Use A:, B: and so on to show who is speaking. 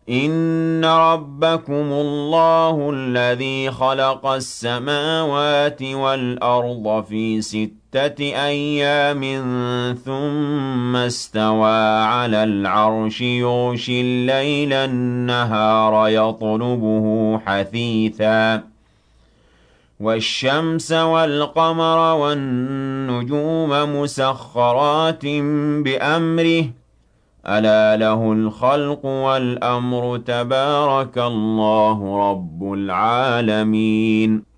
A: إِنَّ رَبَّكُمُ اللَّهُ الَّذِي خَلَقَ السَّمَاوَاتِ وَالْأَرْضَ فِي 6 أَيَّامٍ ثُمَّ اسْتَوَىٰ عَلَى الْعَرْشِ يُغْشِي اللَّيْلَ النَّهَارَ يَطْلُبُهُ حَثِيثًا وَالشَّمْسَ وَالْقَمَرَ وَالنُّجُومَ مُسَخَّرَاتٍ بِأَمْرِهِ ۗ أَلَا لَهُ الْخَلْقُ وَالْأَمْرُ ۗ تَبَارَكَ اللَّهُ رَبُّ الْعَالَمِينَ